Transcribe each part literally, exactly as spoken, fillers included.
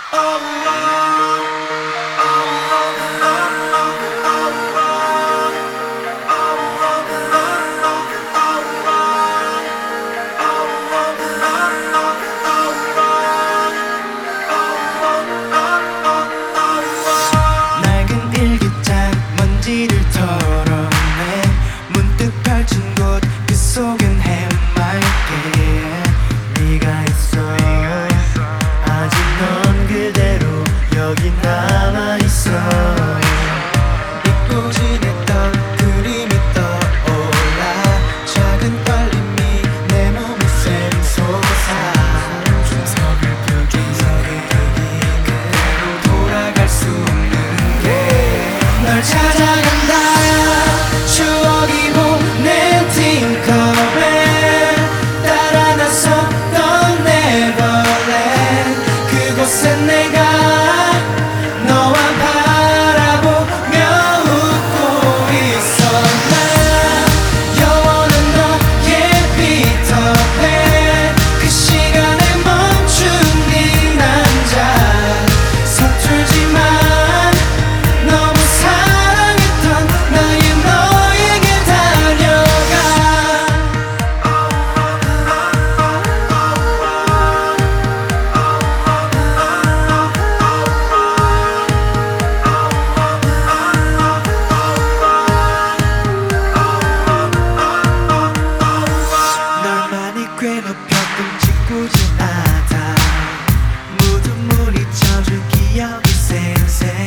괴롭혔던 짓궂은 아다 모두 물리쳐줄 기억이 생생해.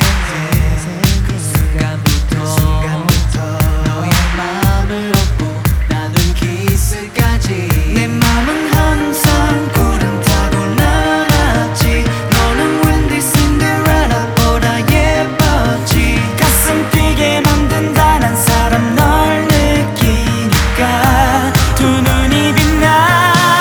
그 순간부터, 순간부터 너의 마음을 얻고 나눈 키스까지 내 맘은 항상 구름 타고 남았지. 너는 웬디 신데렐라보다 예뻤지. 가슴 뛰게 만든다 난 사람 널 느끼니까 두 눈이 빛나.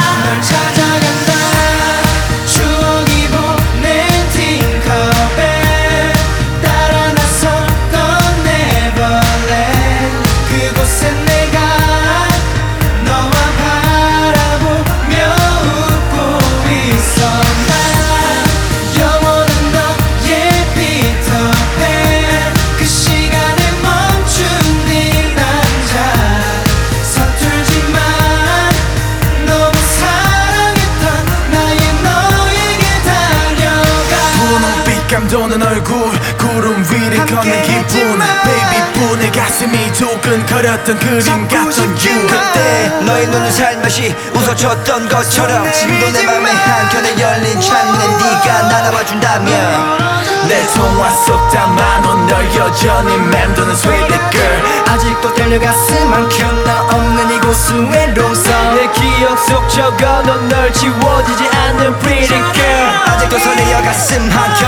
감도는 얼굴 구름 위를 걷는 기분 베이비 내 가슴이 두근거렸던 그림 같던 you. 그때 너의 눈은 살며시 웃어줬던 것처럼 지금도 내 맘의 한켠에 열린 창문에 네가 날아와준다면 내 통화 속 담아놓은 널 여전히 맴도는 sweet girl. 아직도 떨려 가슴만큼 나 없는 이곳은 외로워서 내 기억 속 적어놓은 널 지워지지 않는 pretty girl. 아직도 설레어 가슴 한켠